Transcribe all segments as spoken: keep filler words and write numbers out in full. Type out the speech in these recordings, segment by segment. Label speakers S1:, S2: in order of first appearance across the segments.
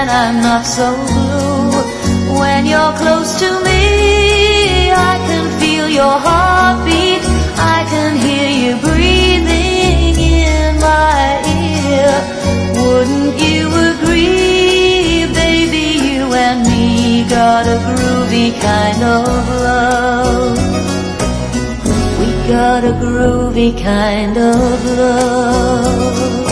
S1: and I'm not so blue. When you're close to me, I can feel your heartbeat, I can hear you breathing in my ear. Wouldn't you agree, baby, you and me got a groovy kind of love. We got a groovy kind of love.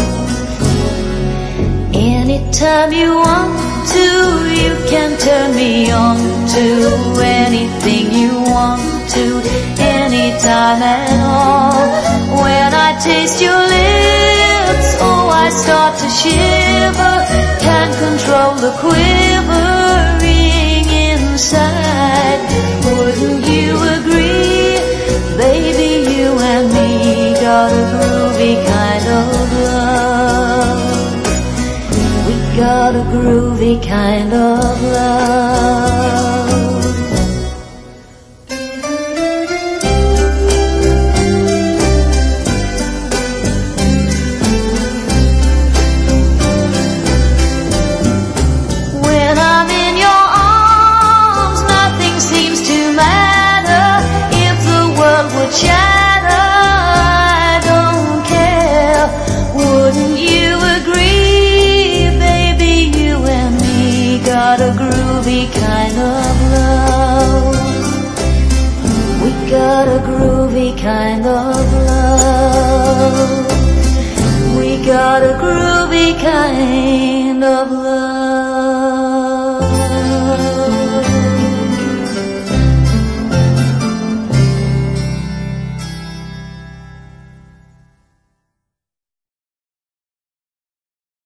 S1: Anytime you want to, you can turn me on to anything you want to, anytime at all. When I taste your lips, oh, I start to shiver, can't control the quivering inside. Wouldn't you agree, baby, you and me got a groovy kind of love. Got a groovy kind of love. When I'm in your arms, nothing seems to matter. If the world would shatter, I don't care. Wouldn't you agree? Got a groovy kind of love. We got a groovy kind of love. We got a groovy kind of love.